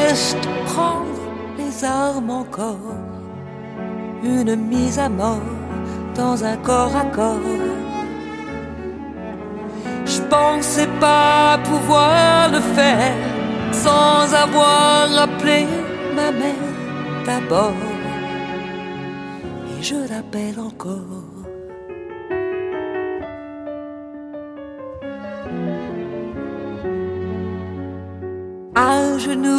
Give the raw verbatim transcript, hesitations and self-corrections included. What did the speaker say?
laisse prendre les armes encore. Une mise à mort dans un corps à corps. Je pensais pas pouvoir le faire sans avoir appelé ma mère d'abord. Et je l'appelle encore. À genoux